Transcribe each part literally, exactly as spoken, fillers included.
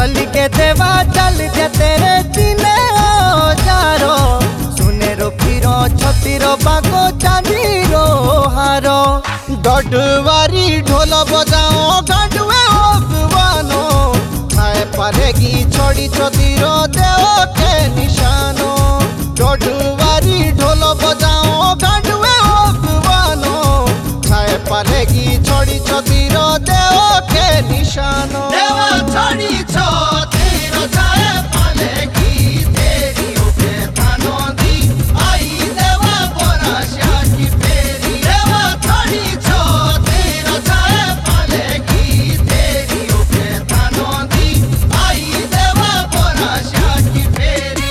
चली के देवा चल जा तेरे चिने जारो सुने रो फिरो छतीरो बागो चांदीरो हारो डडवारी ढोल बजाओ गांडुए भगवानो छाए परेगी छोड़ी छतीरो देव के निशानो डडवारी ढोल बजाओ गांडुए भगवानो छाए परेगी छोड़ी छतीरो देव के निशानो देवा छोड़ी छतीरो छाए परेगी तेरी उठे थानो दी आई देवा बरसिया की फेरी देवा छोड़ी छतीरो छाए परेगी तेरी उठे थानो दी आई देवा बरसिया की फेरी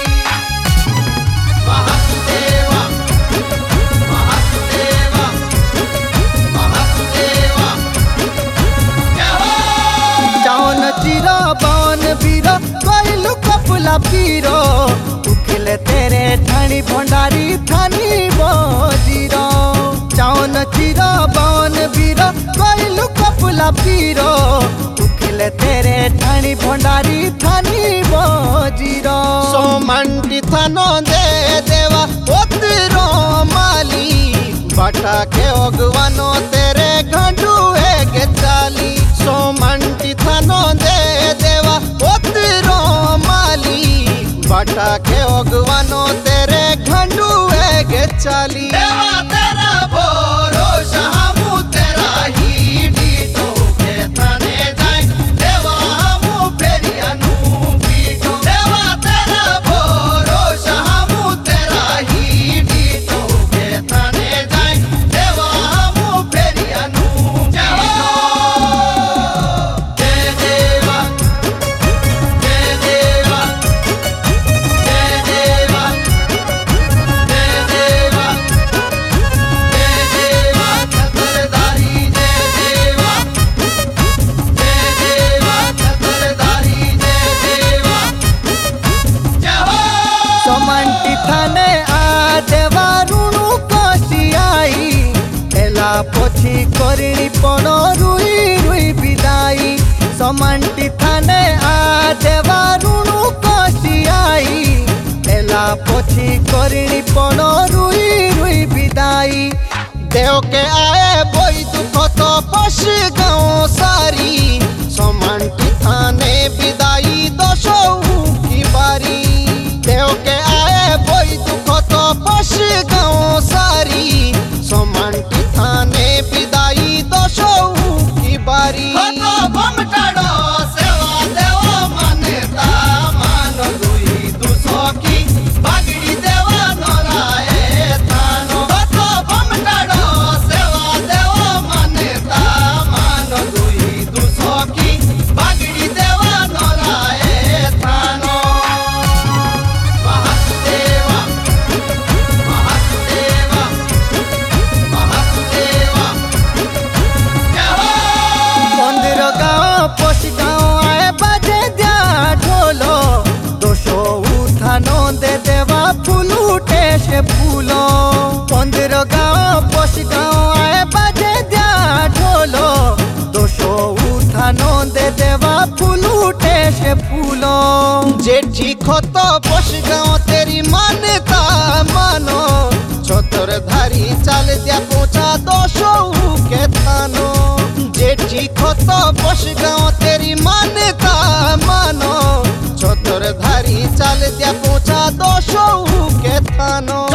महादेवा महादेवा महादेवा चावन चिरो बन बीरो कोइलु कपुला पीरो उखिले तेरे ठाणी भंडारी थानी बजीरो चावन चिरो बन बीरो कोइलु कपुला पीरो उखिले तेरे ठाणी भंडारी थानी बजीरो सोमंटी थानो दे देवा ओतरो माली बाटा के ओगवानो तेरे घंडू है के चाली सोमंटी थानो दे देवा ओतरो माली बाटा के ओगवानो तेरे घंडू है के चाली देवा तेरा भरोसा हमू तेरा ही डीटो के थाने जाए देवा हमू फेरियानू पीटो देवा तेरा भरोसा हमू तेरा ही डीटो के थाने जाए देवा हमू फेरियानू पीटो जय देवा जय देवा जय देवा जय देवा जय देवा छतरधारी जय देवा जय देवा छतरधारी जय देवा जय हो सोमंटी थाने आ देवा ऋणु कसी आई एला पोछी करिणी पण रुई रुई विदाई सोमंटी थाने आ देवा ऋणु कसी आई एला पोछी करिणी पण रुई रुई विदाई देव के आए बोई दुख तो पश गाँव सारी सोमंटी थाने विदाई दशो की बारी देव के आए बोई दुख तो पश गाँव सारी सोमंटी थाने विदाई दशो की बारी सेवा देवा मान्यता मान दुई दुसो की बागड़ी देवा नराए थानो बतो बमटाड़ो सेवा देवा मान्यता मान दुई दुसो की बागड़ी देवा नराए थानो महादेवा महादेवा महादेवा मंदिर गाँव पश गाँव आए बाजे दिया ढोलो दोषो उठानो दे देवा फूल उठे से फूलो मंदिर गाँव पश गाँव आए बाजे दिया ढोलो दोषो उठानो दे देवा फूल उठे से फूलो जेठी खतो पश गाँव तेरी मान्यता मानो छतरधारी चाल दिया पहुंचा दोषो के थानो जेठी खतो पश गाँव तेरी मान्यता मानो छतरधारी चाल दिया पहुंचा दोषो के थानो